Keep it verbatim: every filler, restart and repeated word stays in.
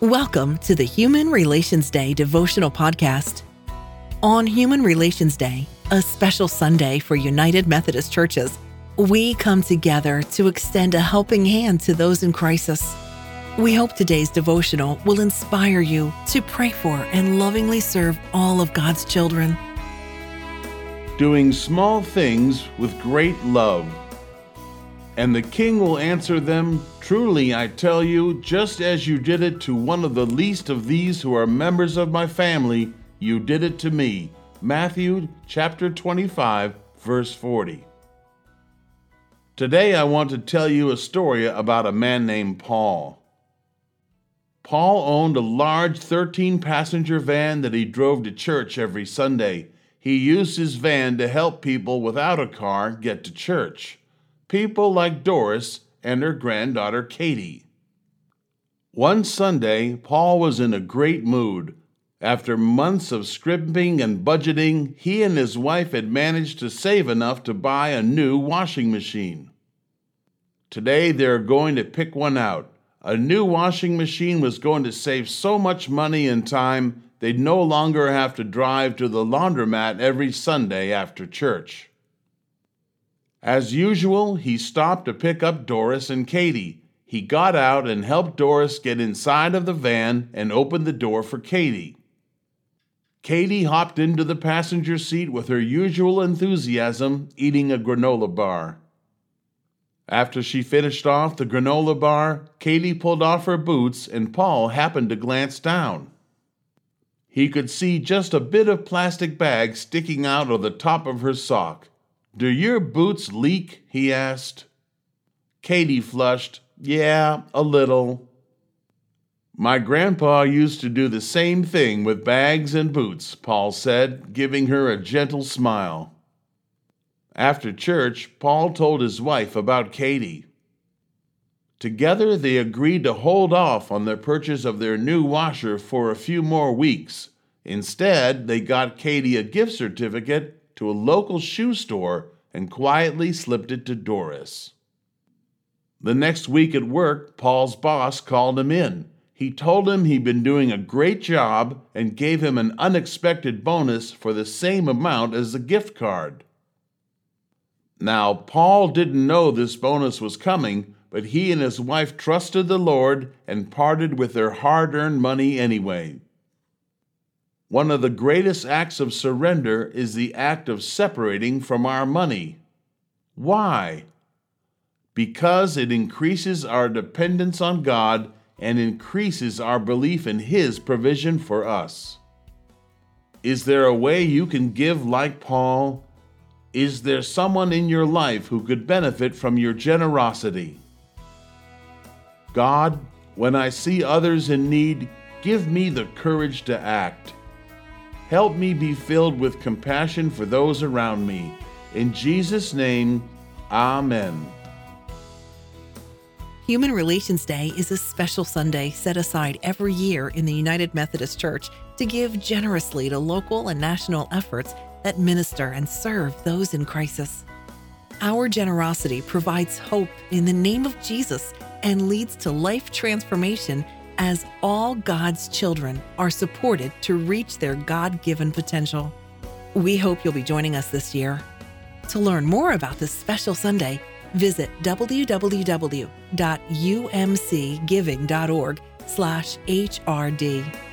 Welcome to the Human Relations Day devotional podcast. On Human Relations Day, a special Sunday for United Methodist Churches, we come together to extend a helping hand to those in crisis. We hope today's devotional will inspire you to pray for and lovingly serve all of God's children. Doing small things with great love. And the king will answer them, "Truly I tell you, just as you did it to one of the least of these who are members of my family, you did it to me." Matthew chapter twenty-five, verse forty. Today I want to tell you a story about a man named Paul. Paul owned a large thirteen-passenger van that he drove to church every Sunday. He used his van to help people without a car get to church. People like Doris and her granddaughter Katie. One Sunday, Paul was in a great mood. After months of scrimping and budgeting, he and his wife had managed to save enough to buy a new washing machine. Today, they're going to pick one out. A new washing machine was going to save so much money and time, they'd no longer have to drive to the laundromat every Sunday after church. As usual, he stopped to pick up Doris and Katie. He got out and helped Doris get inside of the van and opened the door for Katie. Katie hopped into the passenger seat with her usual enthusiasm, eating a granola bar. After she finished off the granola bar, Katie pulled off her boots and Paul happened to glance down. He could see just a bit of plastic bag sticking out of the top of her sock. "Do your boots leak?" he asked. Katie flushed. "Yeah, a little." "My grandpa used to do the same thing with bags and boots," Paul said, giving her a gentle smile. After church, Paul told his wife about Katie. Together, they agreed to hold off on the purchase of their new washer for a few more weeks. Instead, they got Katie a gift certificate to a local shoe store and quietly slipped it to Doris. The next week at work, Paul's boss called him in. He told him he'd been doing a great job and gave him an unexpected bonus for the same amount as the gift card. Now, Paul didn't know this bonus was coming, but he and his wife trusted the Lord and parted with their hard-earned money anyway. One of the greatest acts of surrender is the act of separating from our money. Why? Because it increases our dependence on God and increases our belief in His provision for us. Is there a way you can give like Paul? Is there someone in your life who could benefit from your generosity? God, when I see others in need, give me the courage to act. Help me be filled with compassion for those around me. In Jesus' name, Amen. Human Relations Day is a special Sunday set aside every year in the United Methodist Church to give generously to local and national efforts that minister and serve those in crisis. Our generosity provides hope in the name of Jesus and leads to life transformation as all God's children are supported to reach their God-given potential. We hope you'll be joining us this year. To learn more about this special Sunday, visit w w w dot u m c giving dot org slash H R D.